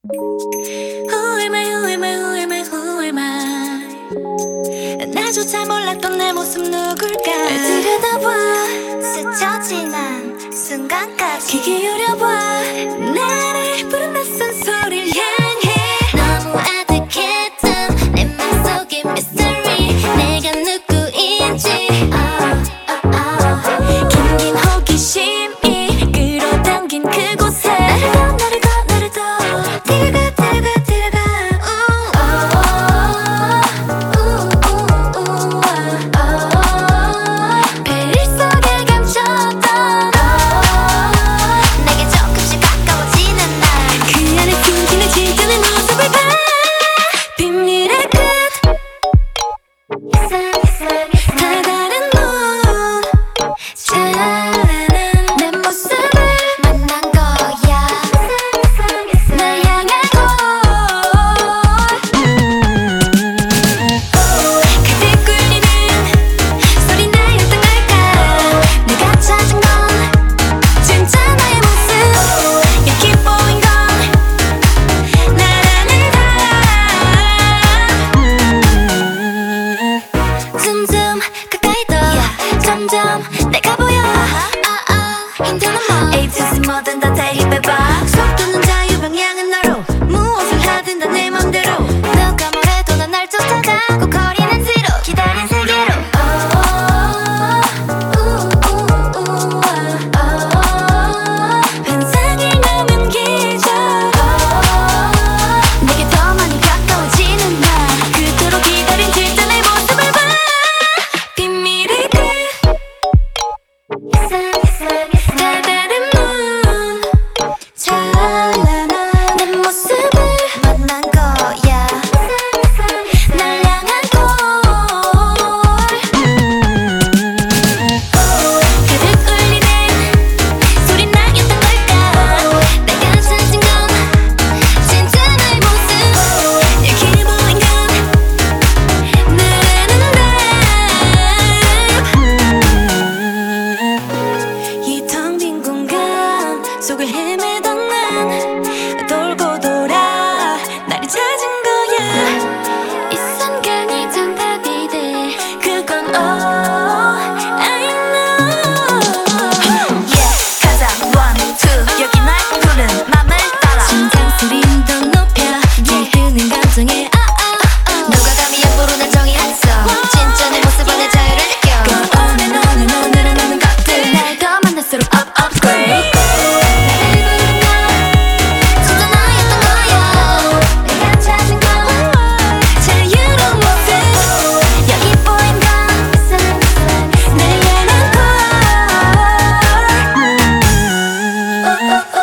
Who am I, who am I, who am I, who am I? 나조차 몰랐던 내 모습 누굴까? 들여다봐 스쳐 지난 순간까지 귀 기울여봐 나를 부른 낯선 소리를 향해 너무 아득했던 내 맘속의 mystery 내가 누구인지 긴긴 호기심이 끌어당긴 그곳에 나를 더 들어가 베릴 속에 감췄던 내게 조금씩 가까워지는 날 그 안에 숨기는 진짜 내 모습을 봐 비밀의 끝 다 다른 눈 찬란한 내 모습을 만난 거야 날 향한 곳 가득 꿀리는 소리 나였던 걸까 내가 찾은 건 진짜 나의 모습 약해 보인 건 나라는 다 줌줌 가까이 더 점점 내가 보여 힘든 맘 A to Z 뭐든 다 대입해봐 속도는 자유 방향은 너로 무엇을 하든 다 내 맘대로 누가 뭐래도 넌 날 쫓아가 꼭 거리는 뒤로 기다린 세계로 환상이 넘은 기적 내게 더 많이 가까워지는 날 그토록 기다린 진짜 내 모습을 봐 비밀의 끝 다 다른 눈 찬란한 내 모습을 만난 거야 날 향한 곳 가득 울리는 소리 나였던 걸까 내가 찾은 건 진짜 나의 모습 약해 보인 건 나라는 이 텅 빈 공간 속을 헤매던 난 돌고 돌아 나를 찾은 거야 이 순간이 정답이 돼 그건 I know Yeah 가자 one two 여기 날 부른 맘을 따라 심장 소리는 더 높여 날 드는 감정에 누가 감히 함부로 날 정의했어 진짜 내 모습 안에 자유를 느껴 Go on and on and on 늘어나는 것들 날 더 만날수록 upgrade 나를 부른 건 진짜 나였던 거야 내가 찾은 건 자유로운 모습 여기 보인 건 날 향한 곳